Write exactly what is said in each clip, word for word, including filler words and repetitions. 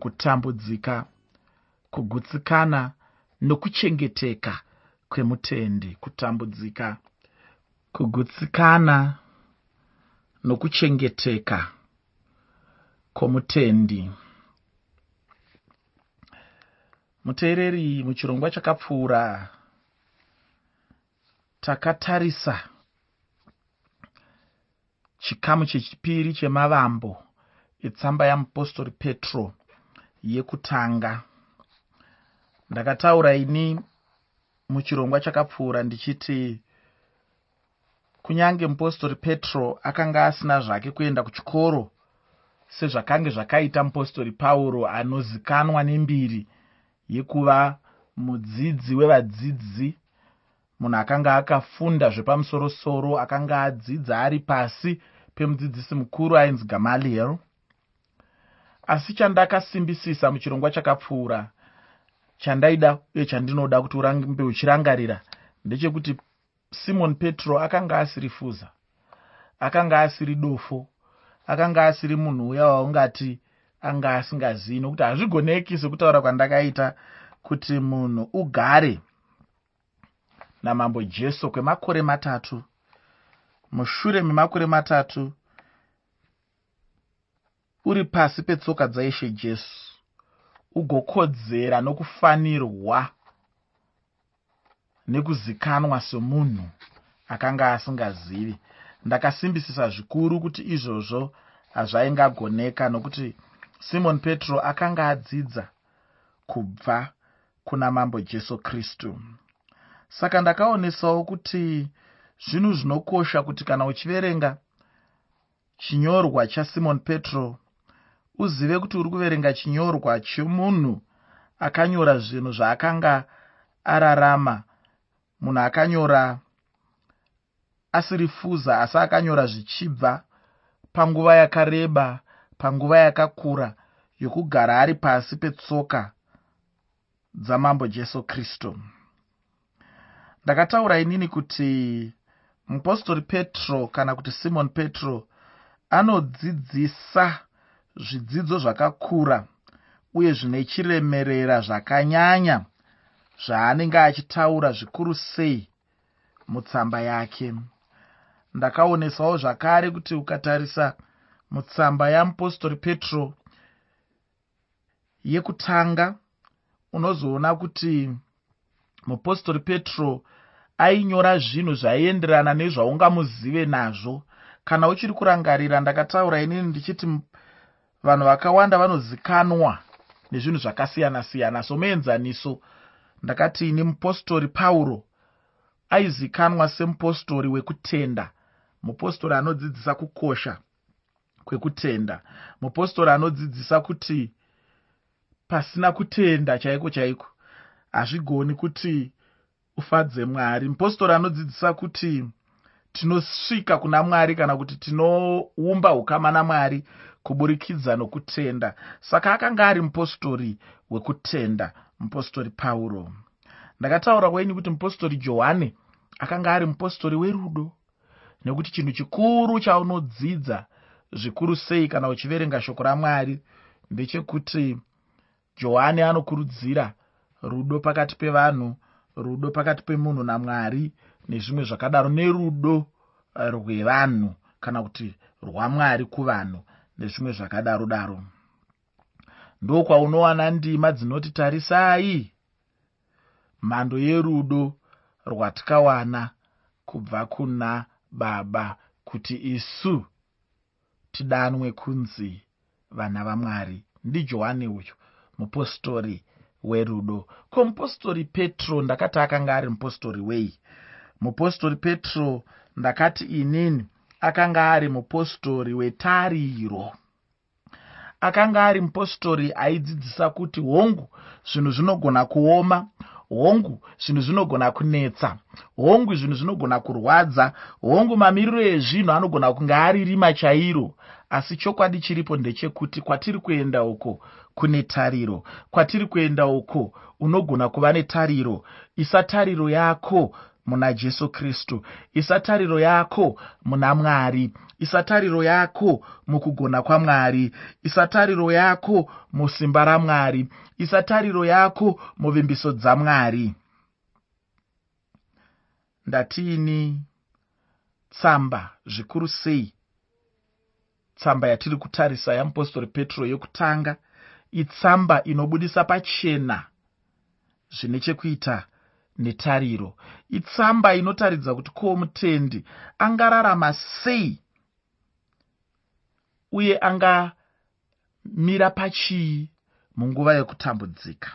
kutambudzika, kugutsikana nokuchengeteka kwemutendi. Kutambudzika, kugutsikana nokuchengeteka kwomutendi. Muteereri, muchirongwa chakapfuura takatarisa chikamu chechipiri chemavambo etsamba yamupostori Petro yekutanga. Ndakataura ini muchirongwa chakapfuura ndichiti kunyange mupostori Petro akanga asina zvake kuenda kuchikoro sezvakange zvakaita mupostori Pauro, anozikanwa nembiri yekuva mudzidzi wevadzidzi, munhu akanga akafunda zvepamusoro-soro, akanga adzidza ari pasi pemudzidzisi mukuru ainzi Gamaliel. Asi chandakasimbisisa muchirongwa chakapfuura, chandaida uye chandinoda kuti urambe uchirangarira, ndechekuti Simon Petro akanga asiri fuza, akanga asiri dofo, akanga asiri munhu uya waungati anga asingazivi, nokuti hazvigoneki sekutaura kwandakaita kuti munhu ugare namambo Jesu kwemakore matatu. Mushure memakore matatu uri pasi petsoka dzaIshe Jesu, ugokodzera nokufanirwa nekuzikanwa semunhu akanga asingazivi. Ndakasimbisisa zvikuru kuti izvozvo hazvaingagoneka, nokuti Simon Petro akanga adzidza kubva kuna mambo Jesu Kristu. Saka ndakaonesawo kuti zvinhu zvinokosha kuti kana uchiverenga chinyorwa chaSimon Petro uzive kuti uri kuverenga chinyorwa chemunhu akanyora zvinhu zvaakanga ararama, munhu akanyora asiri fuza, asi akanyora zvichibva panguva yakareba, panguva yakakura yokugara ari pasi petsoka dzamambo Jesu Kristu. Ndakataura inini kuti mupostori Petro kana kuti Simon Petro anodzidzisa zvidzidzo zvakakura uye zvine chiremerera zvakanyanya zvaanenge achitaura zvikuru sei mutsamba yake. Ndakaonesawo zvakare kuti ukatarisa mutsamba yamupostori Petro yekutanga, unozoona kuti mupostori Petro ainyora zvinhu zvaienderana nezvaungamuzive nazvo. Kana uchiri kurangarira, ndakataura inini ndichiti vanhu vakawanda vanozikanwa nezvinhu zvakasiyana-siyana. Somuenzaniso, ndakati ini mupostori Pauro aizikanwa semupostori wekutenda, mupostori anodzidzisa kukosha kwekutenda, mupostori anodzidzisa kuti pasina kutenda chaiko chaiko hazvigoni kuti ufadze Mwari, mupostori anodzidzisa kuti tinosvika kuna Mwari kana kuti tinoumba ukama naMwari kuburikidza nokutenda. Saka akanga ari mupostori wekutenda, mupostori Pauro. Ndakataura wenyu kuti mupostori Johani akanga ari mupostori werudo, nekuti chinhu chikuru chaunodzidza zvikuru sei kana uchiverenga shoko raMwari ndechekuti Johani anokurudzira rudo pakati pevanhu, rudo pakati pemunhu naMwari nezvimwe zvakadaro, nerudo rwevanhu kana kuti rwaMwari kuvanhu nezvimwe zvakadaro daro. Ndokwaunowana ndima dzinoti tarisai mhando yerudo rwatikawana kubva kuna Baba kuti isu tidanwe kunzi vana vaMwari. NdiJohani uyu mupostori werudo. Ko mupostori Petro ndakati akanga ari mupostori wei? Mupostori Petro ndakati inini akanga ari mupostori wetariro. Akanga ari mupostori aidzidzisa kuti hongu zvinhu zvinogona kuoma, hongu zvinhu zvinogona kunetsa, hongu zvinhu zvinogona kurwadza, hongu mamiriro ezvinhu anogona kunge ari rima chairo, asi chokwadi chiripo ndechekuti kwatiri kuenda uko kune tariro. Kwatiri kuenda uko unogona kuva netariro. Isa tariro yako muna Jesu Kristu. Isa tariro yako muna Mwari. Isa tariro yako mukugona kwaMwari. Isa tariro yako musimba raMwari. Isa tariro yako muvimbiso dzaMwari. Ndatini tsamba zvikuru sei tsamba yatiri kutarisa yamupostori Petro yokutanga itsamba inobudisa pachena zvine chekuita netariro. Itsamba inotaridza kuti ko mutendi angararama sei uye angamira pachii munguva yekutambudzika.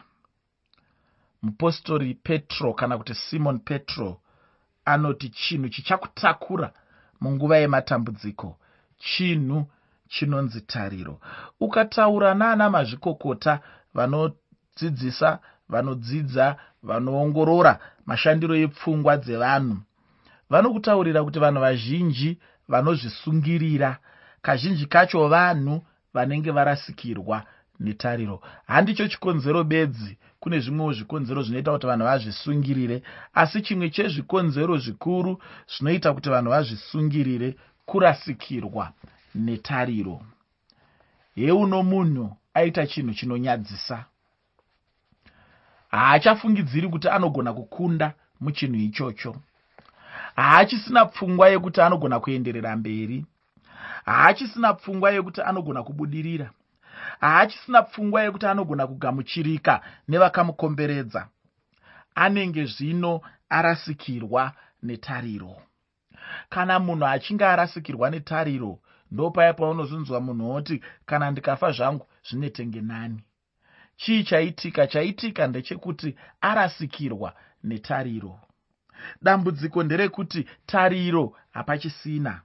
Mupostori Petro kana kuti Simon Petro anoti chinhu chichakutakura munguva yematambudziko chinhu chinonzi tariro. Ukataura nana mazvikokota vanodzidzisa, vanodzidza, vanoongorora mashandiro epfungwa dzevanhu, vanokutaurira kuti vanhu vazhinji vanozvisungirira kazhinji kacho vanhu vanenge varasikirwa netariro. Handicho chikonzero bedzi, kune zvimwewo zvikonzero zvinoita kuti vanhu vazvisungirire, asi chimwe chezvikonzero zvikuru zvinoita kuti vanhu vazvisungirire kurasikirwa netariro. Heuno munhu aita chinhu chinonyadzisa, haachafungidziri kuti anogona kukunda muchinhu ichocho, haachisina pfungwa yekuti anogona kuenderera mberi, haachisina pfungwa yekuti anogona kubudirira, haachisina pfungwa yekuti anogona kugamuchirika nevakamukomberedza. Anenge zvino arasikirwa netariro. Kana munhu achinge arasikirwa netariro, ndopaya paunozunzwa munhu oti kana ndikafa zvangu zvinetenge nani. Chii chaitika? Chaitika ndechekuti arasikirwa netariro. Dambudziko nderekuti tariro hapachisina.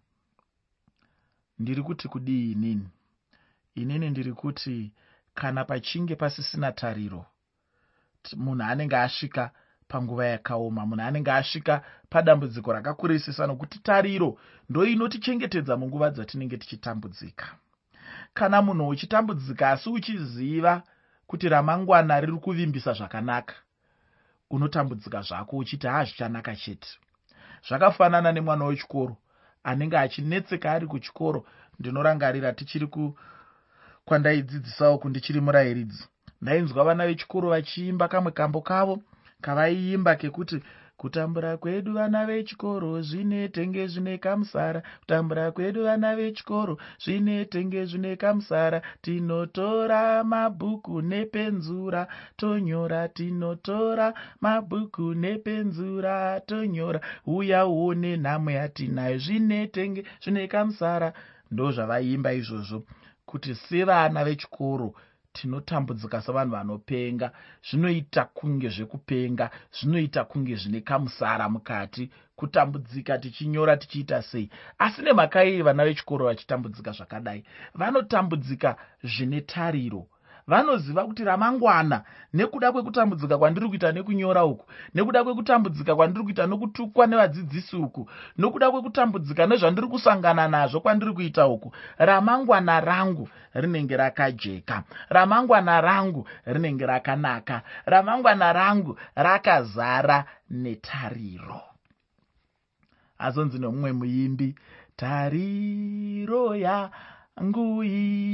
Ndiri kuti kudii inini? Inini ndiri kuti kana pachinge pasisina tariro, munhu anenge asvika panguva yakaoma, munhu anenge asvika padambudziko rakakurisisa, nokuti tariro ndoinotichengetedza munguva dzatinenge tichitambudzika. Kana munhu uchitambudzika asi uchiziva kuti ramangwana riri kuvimbisa zvakanaka, unotambudzika zvako uchiti ha zvichanaka chete. Zvakafanana nemwana wechikoro anenge achinetseka ari kuchikoro. Ndinorangarira tichiri ku kwandaidzidzisawo kundichiri murayiridzi, ndainzwa vana vechikoro vachiimba kamwe kambo kavo kavaiimba kekuti kutambura kwedu vana vechikoro zvinetenge zvine kamusara, kutambura kwedu vana vechikoro zvinetenge zvine kamusara, tinotora mabhuku nepenzura tonyora, tinotora mabhuku nepenzura tonyora, uya uone nhamo yatinayo zvinetenge zvine kamusara. Ndo zvavaiimba izvozvo, kuti sevana vechikoro tinotambudzika sevanhu vanopenga. Zvinoita kunge zvekupenga, zvinoita kunge zvine kamusara mukati, kutambudzika tichinyora tichiita sei. Asi nemhaka iyi vana vechikoro vachitambudzika zvakadai, vanotambudzika zvine tariro. Vanoziva kuti ramangwana, nekuda kwekutambudzika kwandiri kuita nekunyora uku, nekuda kwekutambudzika kwandiri kuita nokutukwa nevadzidzisi uku, nokuda kwekutambudzika nezvandiri kusangana nazvo kwandiri kuita uku, ramangwana rangu rinenge rakajeka, ramangwana rangu rinenge rakanaka, ramangwana rangu rakazara netariro. Azonzi nomumwe muimbi, tariro yangu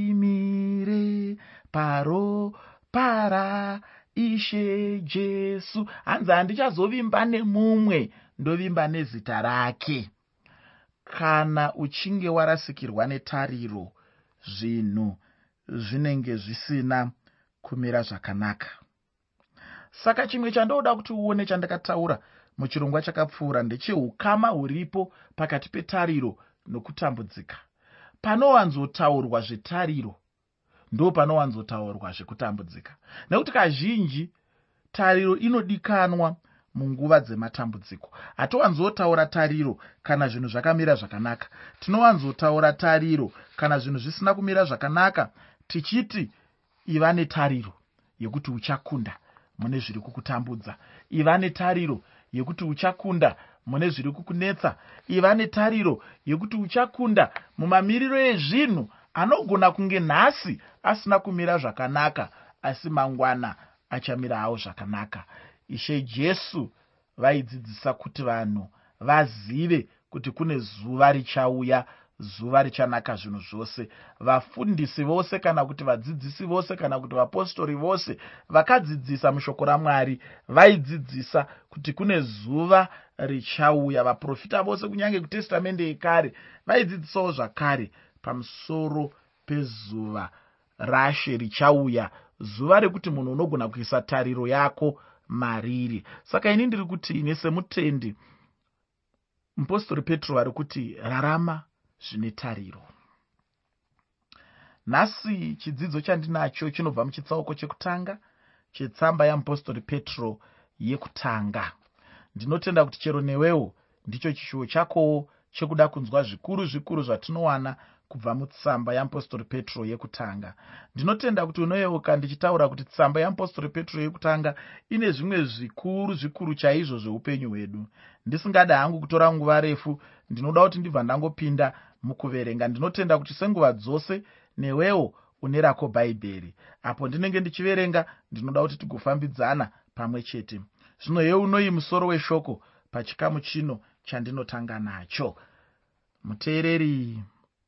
imire paro para Ishe Jesu. Hanzi handichazovimba nemumwe, ndovimba nezita rake. Kana uchinge warasikirwa netariro, zvinhu zvinenge zvisina kumira zvakanaka. Saka chimwe chandoda kuti uone chandakataura muchirongwa chakapfuura ndechehukama huripo pakati petariro nokutambudzika. Panowanzotaurwa zvetariro, ndo panowanzotaurwa zvekutambudzika. Nekuti kazhinji tariro inodikanwa munguva dzematambudziko. Hatowanzotaura tariro kana zvinhu zvakamira zvakanaka. Tinowanzotaura tariro kana zvinhu zvisina kumira zvakanaka, tichiti iva netariro yekuti uchakunda mune zviri kukutambudza. Iva netariro yekuti uchakunda mune zviri kukunetsa. Iva netariro yekuti uchakunda mumamiriro ezvinhu anogona kunge nhasi asina kumira zvakanaka, asi mangwana achamira hawo zvakanaka. Ishe Jesu vaidzidzisa kuti vanhu vazive kuti kune zuva richauya, zuva richanaka zvinhu zvose. Vafundisi vose kana kuti vadzidzisi vose kana kuti vapostori vose vakadzidzisa mushoko raMwari vaidzidzisa kuti kune zuva richauya. Vaprofita vose kunyange kutestamende yekare vaidzidzisawo zvakare pamusoro pezuva rashe richauya, zuva rekuti munhu unogona kuisa tariro yako mariri. Saka ini ndiri kuti ine semutendi, mupostori Petro vari kuti rarama zvine tariro. Nhasi chidzidzo chandinacho chinobva muchitsauko chekutanga chetsamba yamupostori Petro yekutanga. Ndinotenda kuti chero newewo ndicho chishuwo chakowo chekuda kunzwa zvikuru zvikuru zvatinowana kubva mutsamba yamupostori Petro yekutanga. Ndinotenda kuti unoyeuka ndichitaura kuti tsamba yamupostori Petro yekutanga ine zvimwe zvikuru zvikuru chaizvo zveupenyu hwedu. Ndisingada hangu kutora nguva refu, ndinoda kuti ndibva ndangopinda mukuverenga. Ndinotenda kuti senguva dzose newewo une rako bhaibheri. Apo ndinenge ndichiverenga, ndinoda kuti tigofambidzana pamwe chete. Zvino yeunoyi musoro weshoko pachikamu chino chandinotanga nacho. Muteereri,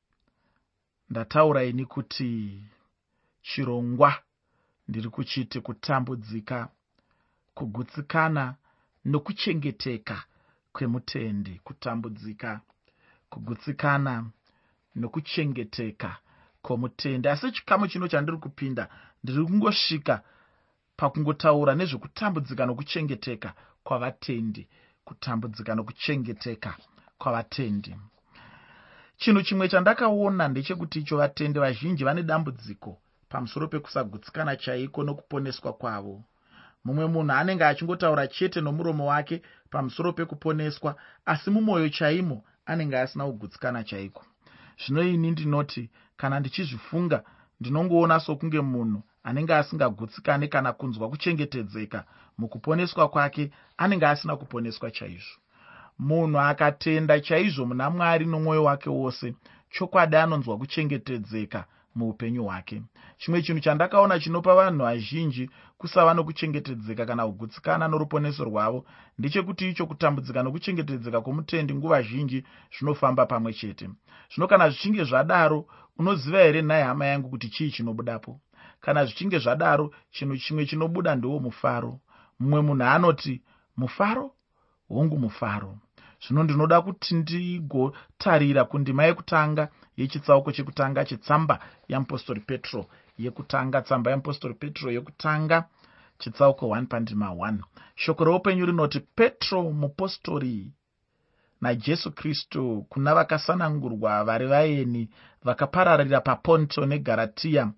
ndataura ini kuti chirongwa ndiri kuchiti kutambudzika, kugutsikana nokuchengeteka kwemutendi. Kutambudzika, kugutsikana nokuchengeteka kwomutendi. Asi chikamu chino chandiri kupinda ndiri kungosvika pakungotaura nezvekutambudzika nokuchengeteka kwavatendi. Kutambudzika nokuchengeteka kwavatendi. Chinhu chimwe chandakaona ndechekuti icho vatendi vazhinji vane dambudziko pamusoro pekusagutsikana chaiko nokuponeswa kwavo. Mumwe munhu anenge achingotaura chete nomuromo wake pamusoro pekuponeswa, asi mumwoyo chaimo anenge asina kugutsikana chaiko. Zvino ini ndinoti kana ndichizvifunga ndinongoona sokunge munhu anenge asingagutsikane kana kunzwa kuchengetedzeka mukuponeswa kwake anenge asina kuponeswa chaizvo. Munhu akatenda chaizvo muna Mwari nomwoyo wake wose, chokwadi anonzwa kuchengetedzeka muupenyu hwake. Chimwe chinhu chandakaona chinopa vanhu vazhinji kusava nokuchengetedzeka kana kugutsikana noruponeso rwavo ndechekuti icho kutambudzika nokuchengetedzeka kwomutendi nguva zhinji zvinofamba pamwe chete. Zvino kana zvichinge zvadaro, unoziva here nhai hama yangu kuti chii chinobudapo? Kana zvichinge zvadaro, chinhu chimwe chinobuda ndewo mufaro. Mumwe munhu anoti mufaro, hongu mufaro. Zvino ndinoda kuti ndigotarira kundima yekutanga yechitsauko chekutanga chetsamba yamupostori Petro yekutanga. Tsamba yamupostori Petro yekutanga chitsauko one pandima one. Shoko roupenyu rinoti, Petro mupostori naJesu Kristu kuna vakasanangurwa vari vaeni vakapararira paPonto neGaratia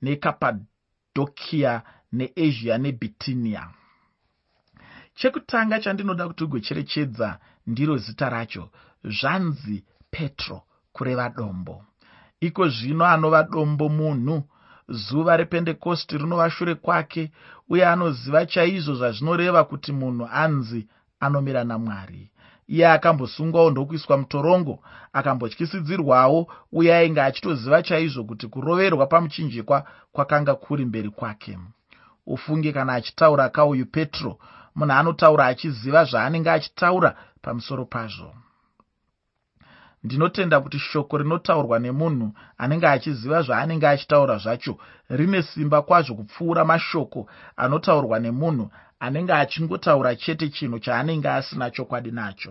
neKapadhokia neAsia neBhitinia. Chekutanga chandinoda kuti ugocherechedza ndiro zita racho, zvanzi Petro, kureva dombo. Iko zvino anova dombo munhu, zuva rePendekosti rinova shure kwake, uye anoziva chaizvo zvazvinoreva kuti munhu anzi anomira naMwari. Iye akambosungwawo ndokuiswa mutorongo, akambotyisidzirwawo, uye ainge achitoziva chaizvo kuti kuroverwa pamuchinjikwa kwakanga kuri mberi kwake. Ufunge kana achitaura kauyu Petro, munhu anotaura achiziva zvaanenge achitaura pamusoro pazvo. Ndinotenda kuti shoko rinotaurwa nemunhu anenge achiziva zvaanenge achitaura zvacho rine simba kwazvo kupfuura mashoko anotaurwa nemunhu anenge achingotaura chete chinhu chaanenge asina chokwadi nacho.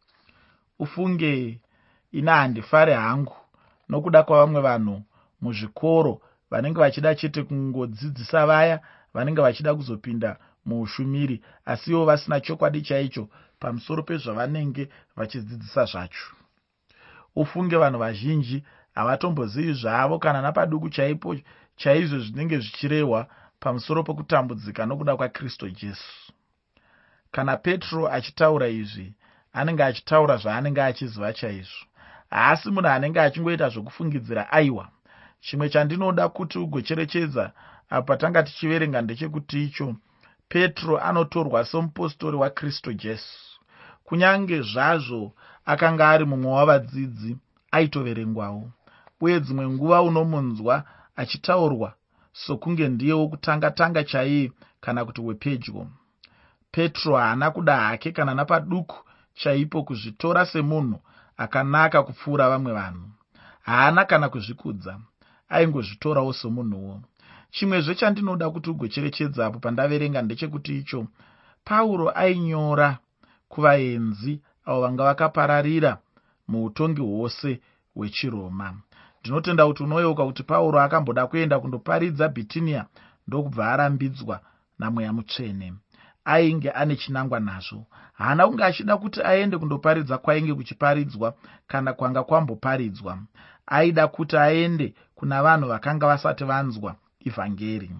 Ufunge, ina handifare hangu nokuda kwavamwe vanhu muzvikoro vanenge vachida chete kungodzidzisa vaya vanenge vachida kuzopinda muushumiri, asiwo vasina chokwadi chaicho pamusoro pezvavanenge vachidzidzisa zvacho. Ufunge vanhu vazhinji havatombozivi zvavo kana napaduku chaipo chaizvo zvinenge zvichirehwa pamusoro pekutambudzika nokuda kwaKristu Jesu. Kana Petro achitaura izvi, anenge achitaura zvaanenge achiziva chaizvo. Haasi munhu anenge achingoita zvokufungidzira aiwa. Chimwe chandinoda kuti ugocherechedza apa patanga tichiverenga ndechekuti icho Petro anotorwa somupostori waKristu Jesu. Kunyange zvazvo akanga ari mumwe wavadzidzi, aitoverengwawo. Uye dzimwe nguva unomunzwa achitaurwa sokunge ndiye wokutanga tanga chaiye kana kuti wepedyo. Petro haana kuda hake kana napaduku chaipo kuzvitora semunhu akanaka kupfuura vamwe vanhu. Haana kana kuzvikudza, aingozvitorawo somunhuwo. Chimwezve chandinoda kuti ugocherechedza apo pandaverenga ndechekuti icho Pauro ainyora kuvaenzi avo vanga vakapararira muutongi hwose hwechiRoma. Ndinotenda kuti unoyeuka kuti Pauro akamboda kuenda kundoparidza Bhitinia ndokubva arambidzwa naMweya Mutsvene. Ainge ane chinangwa nazvo. Haana kunge achida kuti aende kundoparidza kwainge kuchiparidzwa kana kwanga kwamboparidzwa. Aida kuti aende kuna vanhu vakanga vasati vanzwa ivhangeri.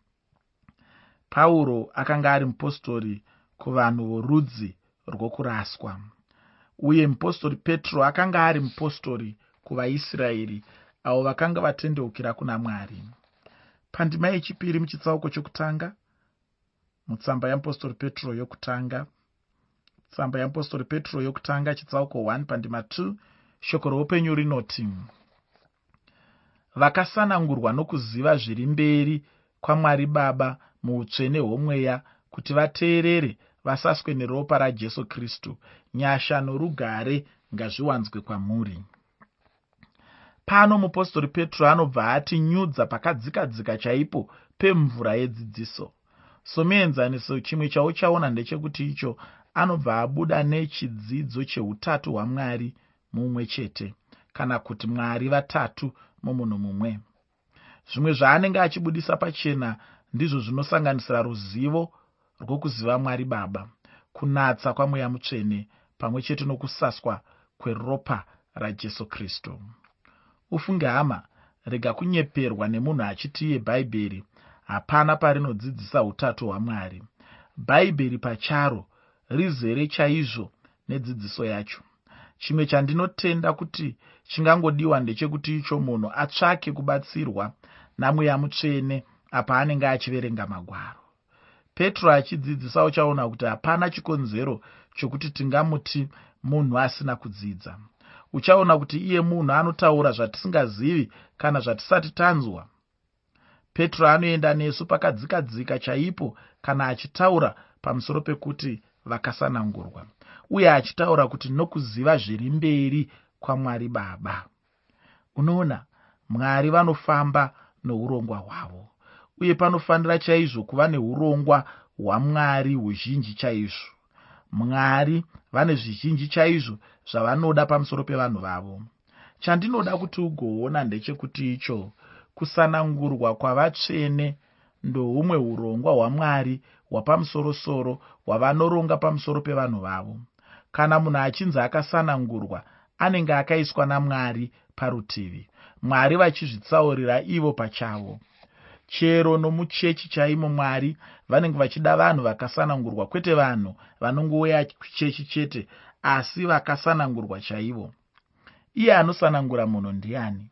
Pauro akanga ari mupostori kuvanhu vorudzi rwokuraswa, uye mupostori Petro akanga ari mupostori kuvaIsraeri avo vakanga vatendeukira kuna Mwari. Pandima yechipiri muchitsauko chokutanga mutsamba yamupostori Petro yokutanga, tsamba yamupostori Petro yokutanga chitsauko one pandima two, shoko roupenyu rinoti: vakasanangurwa nokuziva zviri mberi kwaMwari Baba muutsvene hwomweya, kuti vateerere vasaswe neropa raJesu Kristu. Nyasha norugare ngazviwanzwe kwamuri. Pano mupostori Petro anobva atinyudza pakadzikadzika chaipo pemvura yedzidziso. Somuenzaniso chimwe chauchaona ndechekuti icho anobva abuda nechidzidzo cheutatu hwaMwari mumwe chete, kana kuti Mwari vatatu mumunhu mumwe. Zvimwe zvaanenge achibudisa pachena ndizvo zvinosanganisira ruzivo rwokuziva Mwari Baba, kunatsa kwaMweya Mutsvene pamwe chete nokusaswa kweropa raJesu Kristu. Ufunge hama, rega kunyeperwa nemunhu achiti iye Bhaibheri hapana parinodzidzisa utatu hwaMwari. Bhaibheri pacharo rizere chaizvo nedzidziso yacho. Chimwe chandinotenda kuti chingangodiwa ndechekuti icho munhu atsvake kubatsirwa naMweya Mutsvene apa anenge achiverenga magwaro. Petro achidzidzisa uchaona kuti hapana chikonzero chokuti tingamuti munhu asina kudzidza. Uchaona kuti iye munhu anotaura zvatisingazivi kana zvatisati tanzwa. Petro anoenda nesu pakadzikadzika chaipo kana achitaura pamusoro pekuti vakasanangurwa, uye achitaura kuti nokuziva zviri mberi kwaMwari Baba. Unoona, Mwari vanofamba nourongwa hwavo, uye panofanira chaizvo kuva neurongwa hwaMwari huzhinji chaizvo. Mwari vane zvizhinji chaizvo zvavanoda pamusoro pevanhu vavo. Chandinoda kuti ugoona ndechekuti icho kusanangurwa kwavatsvene ndohumwe urongwa hwaMwari hwapamusoro-soro hwavanoronga pamusoro pevanhu vavo. Kana munhu achinzi akasanangurwa, anenge akaiswa naMwari parutivi, Mwari vachizvitsaurira ivo pachavo. Chero nomuchechi chaimo Mwari vanenge vachida vanhu vakasanangurwa, kwete vanhu vanongouya kuchechi chete, asi vakasanangurwa chaivo. Iye anosanangura munhu ndiani?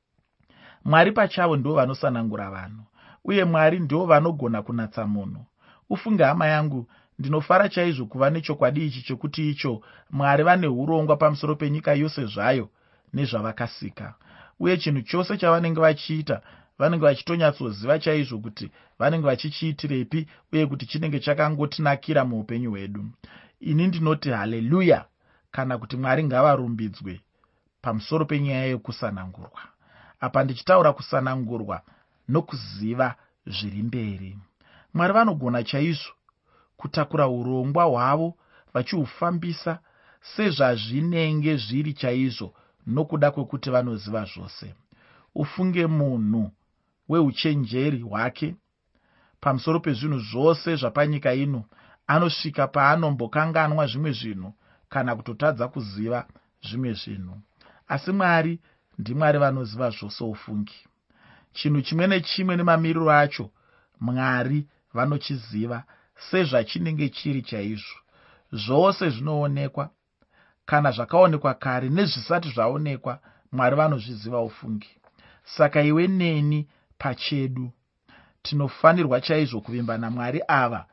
Mwari pachavo ndivo vanosanangura vanhu, uye Mwari ndivo vanogona kunatsa munhu. Ufunge hama yangu, ndinofara chaizvo kuva nechokwadi ichi chokuti icho Mwari vane urongwa pamusoro penyika yose zvayo nezvavakasika, uye chinhu chose chavanenge vachiita vanenge vachitonyatsoziva chaizvo kuti vanenge vachichiitirepi, uye kuti chinenge chakangotinakira muupenyu hwedu. Ini ndinoti haleluya, kana kuti Mwari ngavarumbidzwe pamusoro penyaya yokusanangurwa. Apa ndichitaura kusanangurwa nokuziva zviri mberi. Mwari vanogona chaizvo kutakura urongwa hwavo vachihufambisa sezvazvinenge zviri chaizvo, nokuda kwekuti vanoziva zvose. Ufunge munhu weuchenjeri hwake pamusoro pezvinhu zvose zvapanyika ino, anosvika paanombokanganwa zvimwe zvinhu kana kutotadza kuziva zvimwe zvinhu. Asi Mwari ndiMwari vanoziva zvose. Ufungi chinhu chimwe nechimwe nemamiriro acho Mwari vanochiziva sezvachinenge chiri chaizvo. Zvose zvinoonekwa, kana zvakaonekwa kare nezvisati zvaonekwa, Mwari vanozviziva. Ufungi saka iwe neni pachedu tinofanirwa chaizvo kuvimba naMwari ava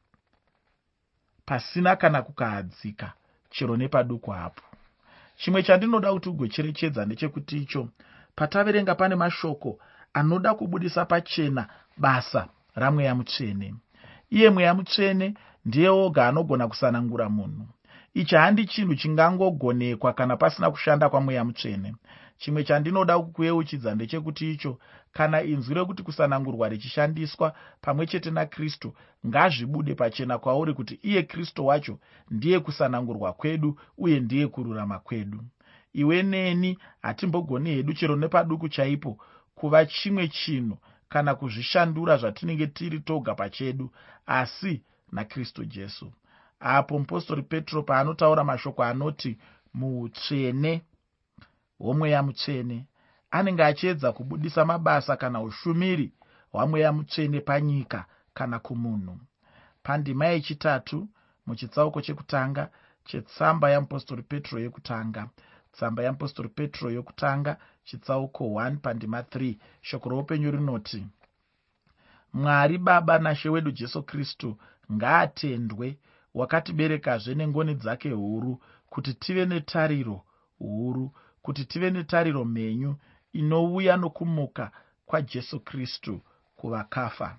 pasina kana kukahadzika chero nepaduku hapo. Chimwe chandinoda kuti ugocherechedza ndechekuti icho pataverenga pane mashoko anoda kubudisa pachena basa raMweya Mutsvene. Iye Mweya Mutsvene ndiye oga anogona kusanangura munhu. Ichi handi chinhu chingangogonekwa kana pasina kushanda kwaMweya Mutsvene. Chimwe chandinoda kukuyeuchidza ndechekuti icho, kana inzwi rekuti kusanangurwa richishandiswa pamwe chete naKristu, ngazvibude pachena kwauri kuti iye Kristu wacho ndiye kusanangurwa kwedu uye ndiye kururama kwedu. Iwe neni hatimbogoni hedu chero nepaduku chaipo kuva chimwe chinhu kana kuzvishandura zvatinenge tiri toga pachedu, asi naKristu Jesu. Apo mupostori Petro paanotaura mashoko anoti muutsvene hwoMweya Mutsvene, anenge achiedza kubudisa mabasa kana ushumiri hwaMweya Mutsvene panyika kana kumunhu. Pandima yechitatu muchitsauko chekutanga chetsamba yamupostori Petro yekutanga, tsamba yamupostori Petro yokutanga chitsauko one pandima three, shoko roupenyu rinoti: Mwari Baba naShe wedu Jesu Kristu ngaatendwe, wakatiberekazve nengoni dzake huru, kuti tive netariro huru, kuti tive netariro mhenyu inouya nokumuka kwaJesu Kristu kuvakafa.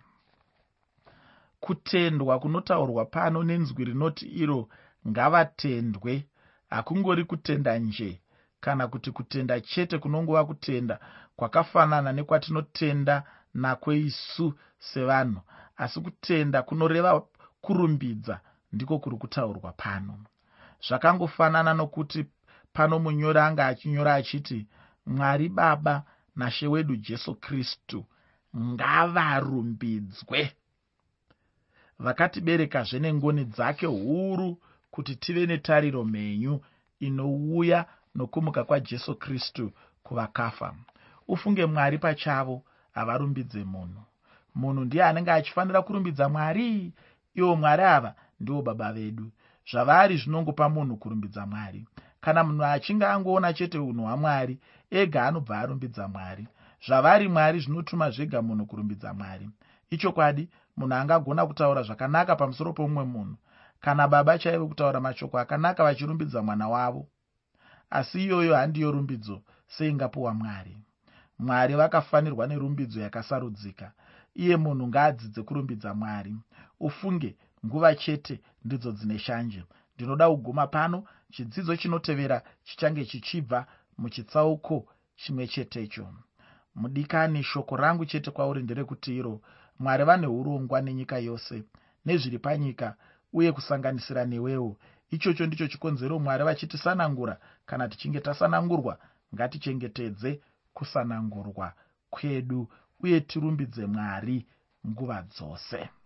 Kutendwa kunotaurwa pano nenzwi rinoti iro ngavatendwe hakungori kutenda nje, kana kuti kutenda chete kunongova kutenda kwakafanana nekwatinotenda nako isu sevanhu, asi kutenda kunoreva kurumbidza ndiko kuri kutaurwa pano. Zvakangofanana nokuti pano munyori anga achinyora achiti Mwari Baba naShe wedu Jesu Kristu ngavarumbidzwe, vakatiberekazve nengoni dzake huru, kuti tive netariro mhenyu inouya nokumuka kwaJesu Kristu kuvakafa. Ufunge Mwari pachavo havarumbidze munhu. Munhu ndiye anenge achifanira kurumbidza Mwari. Ivo Mwari ava ndivo baba vedu. Zvavari zvinongopa munhu kurumbidza Mwari. Kana munhu achinge angoona chete unhu hwaMwari, ega anobva arumbidza Mwari. Zvavari Mwari zvinotuma zvega munhu kurumbidza Mwari. Ichokwadi, munhu angagona kutaura zvakanaka pamusoro pomumwe munhu, kana baba chaivo kutaura mashoko akanaka vachirumbidza mwana wavo, asi iyoyo handiyo rumbidzo seingapuwa Mwari. Mwari vakafanirwa nerumbidzo yakasarudzika. Iye munhu ngaadzidze kurumbidza Mwari. Ufunge nguva chete ndidzo dzine shanje. Ndinoda kuguma pano. Chidzidzo chinotevera chichange chichibva muchitsauko chimwe chetecho. Mudikani, shoko rangu chete kwauri nderekuti iro: Mwari vane urongwa nenyika yose, nezviri panyika, uye kusanganisira newewo. Ichocho ndicho chikonzero Mwari vachitisanangura. Kana tichinge tasanangurwa, ngatichengetedze kusanangurwa kwedu, uye tirumbidze Mwari nguva dzose.